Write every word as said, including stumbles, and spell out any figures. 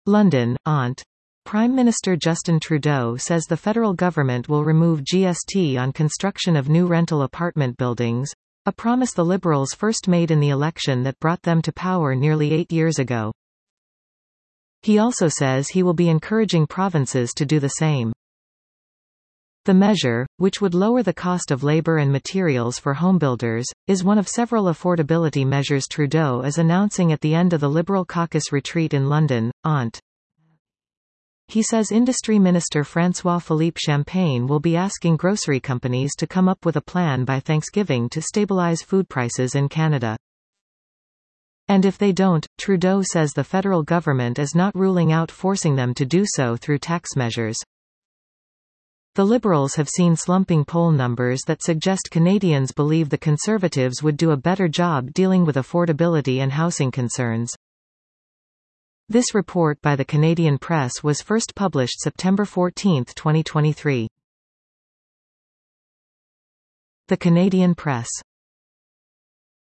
London, Aunt. Prime Minister Justin Trudeau says the federal government will remove G S T on construction of new rental apartment buildings, a promise the Liberals first made in the election that brought them to power nearly eight years ago. He also says he will be encouraging provinces to do the same. The measure, which would lower the cost of labor and materials for homebuilders, is one of several affordability measures Trudeau is announcing at the end of the Liberal caucus retreat in London, Aunt. He says Industry Minister François-Philippe Champagne will be asking grocery companies to come up with a plan by Thanksgiving to stabilize food prices in Canada. And if they don't, Trudeau says the federal government is not ruling out forcing them to do so through tax measures. The Liberals have seen slumping poll numbers that suggest Canadians believe the Conservatives would do a better job dealing with affordability and housing concerns. This report by the Canadian Press was first published September fourteenth, twenty twenty-three. The Canadian Press.